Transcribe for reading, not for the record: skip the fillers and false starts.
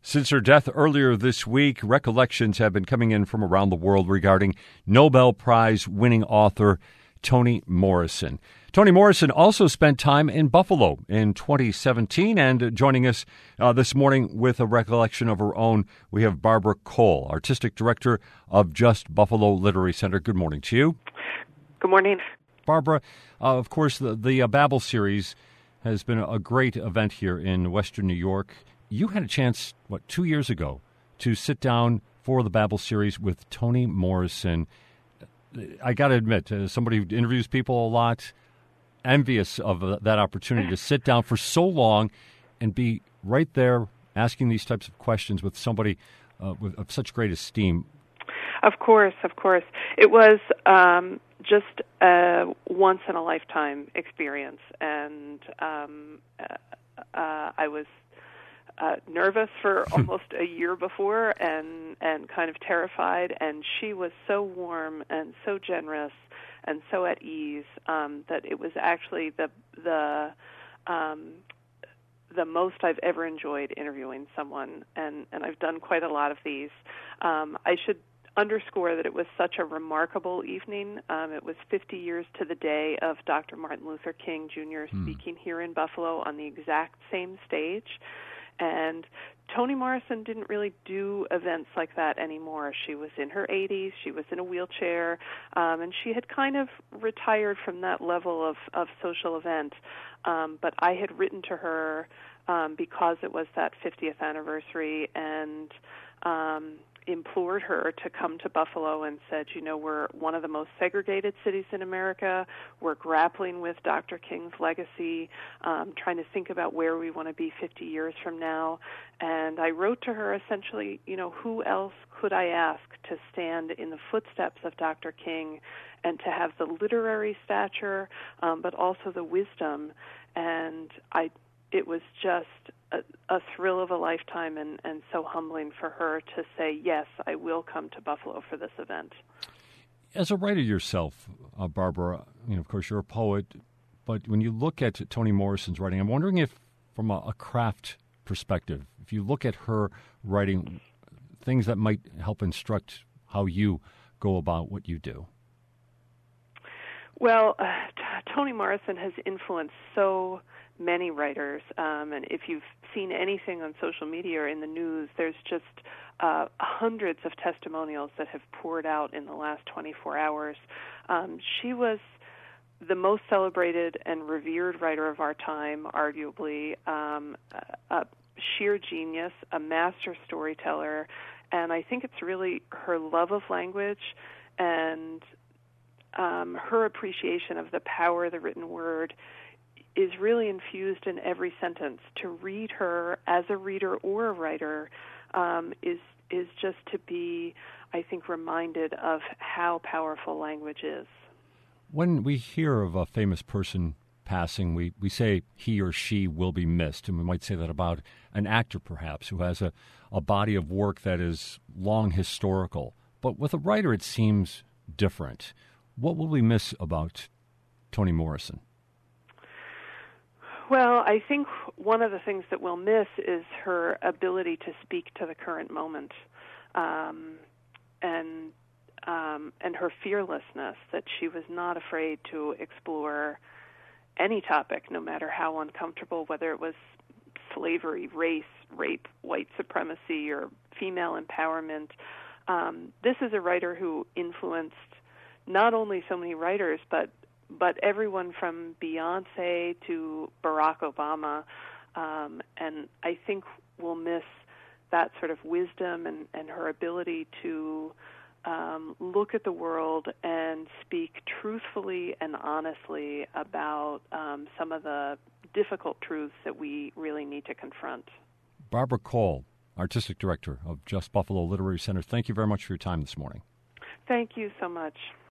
Since her death earlier this week, recollections have been coming in from around the world regarding Nobel Prize-winning author Toni Morrison. Toni Morrison also spent time in Buffalo in 2017, and joining us this morning with a recollection of her own, we have Barbara Cole, Artistic Director of Just Buffalo Literary Center. Good morning to you. Good morning. Barbara, of course, the Babel series has been a great event here in Western New York. You had a chance, 2 years ago, to sit down for the Babel series with Toni Morrison. I got to admit, as somebody who interviews people a lot, envious of that opportunity to sit down for so long and be right there asking these types of questions with somebody of such great esteem. Of course. It was just a once-in-a-lifetime experience, and I was nervous for almost a year before and kind of terrified, and she was so warm and so generous and so at ease that it was actually the most I've ever enjoyed interviewing someone, and I've done quite a lot of these. I should underscore that it was such a remarkable evening. It was 50 years to the day of Dr. Martin Luther King Jr. speaking here in Buffalo on the exact same stage. And Toni Morrison didn't really do events like that anymore. She was in her 80s, she was in a wheelchair, and she had kind of retired from that level of social event. But I had written to her because it was that 50th anniversary and implored her to come to Buffalo and said, we're one of the most segregated cities in America. We're grappling with Dr. King's legacy, trying to think about where we want to be 50 years from now. And I wrote to her essentially, who else could I ask to stand in the footsteps of Dr. King and to have the literary stature, but also the wisdom. And it was just a thrill of a lifetime and so humbling for her to say, yes, I will come to Buffalo for this event. As a writer yourself, Barbara, of course you're a poet, but when you look at Toni Morrison's writing, I'm wondering if from a craft perspective, if you look at her writing, things that might help instruct how you go about what you do. Well, Toni Morrison has influenced so many writers, and if you've seen anything on social media or in the news, there's just hundreds of testimonials that have poured out in the last 24 hours. She was the most celebrated and revered writer of our time, arguably, a sheer genius, a master storyteller, and I think it's really her love of language and her appreciation of the power of the written word is really infused in every sentence. To read her as a reader or a writer is just to be, I think, reminded of how powerful language is. When we hear of a famous person passing, we say he or she will be missed, and we might say that about an actor perhaps who has a body of work that is long historical. But with a writer it seems different. What will we miss about Toni Morrison? Well, I think one of the things that we'll miss is her ability to speak to the current moment, and her fearlessness, that she was not afraid to explore any topic, no matter how uncomfortable, whether it was slavery, race, rape, white supremacy, or female empowerment. This is a writer who influenced not only so many writers, but everyone from Beyonce to Barack Obama, and I think we'll miss that sort of wisdom and her ability to look at the world and speak truthfully and honestly about some of the difficult truths that we really need to confront. Barbara Cole, Artistic Director of Just Buffalo Literary Center, thank you very much for your time this morning. Thank you so much.